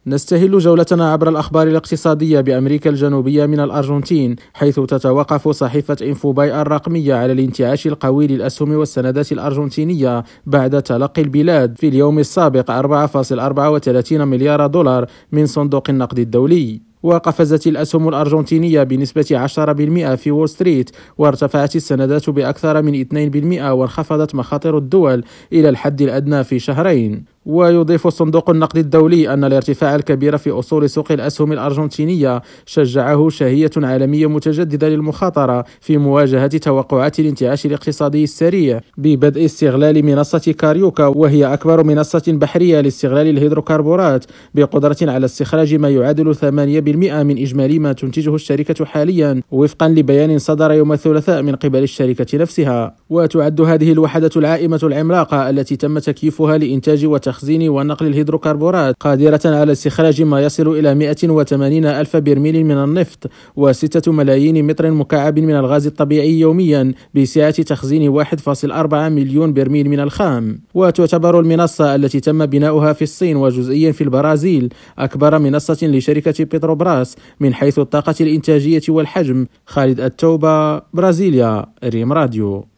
نستهل جولتنا عبر الأخبار الاقتصادية بأمريكا الجنوبية من الأرجنتين، حيث تتوقف صحيفة إنفوباي الرقمية على الانتعاش القوي للأسهم والسندات الأرجنتينية بعد تلقي البلاد في اليوم السابق 4.34 مليار دولار من صندوق النقد الدولي. وقفزت الأسهم الأرجنتينية بنسبة 10% في وول ستريت، وارتفعت السندات بأكثر من 2%، وانخفضت مخاطر الدول إلى الحد الأدنى في شهرين. ويضيف صندوق النقد الدولي أن الارتفاع الكبير في أصول سوق الأسهم الأرجنتينية شجعه شهية عالمية متجددة للمخاطرة في مواجهة توقعات الانتعاش الاقتصادي السريع، ببدء استغلال منصة كاريوكا، وهي أكبر منصة بحرية لاستغلال الهيدروكربورات بقدرة على استخراج ما يعادل 8% من إجمالي ما تنتجه الشركة حاليا، وفقا لبيان صدر يوم الثلاثاء من قبل الشركة نفسها. وتعد هذه الوحدة العائمة العملاقة التي تم تكييفها لإنتاج وتخزين ونقل الهيدروكربورات قادرة على استخراج ما يصل إلى 180 ألف برميل من النفط و6 ملايين متر مكعب من الغاز الطبيعي يوميا، بسعة تخزين 1.4 مليون برميل من الخام. وتعتبر المنصة التي تم بناؤها في الصين وجزئيا في البرازيل أكبر منصة لشركة بيتروبراس من حيث الطاقة الإنتاجية والحجم. خالد التوبة، برازيليا، ريم راديو.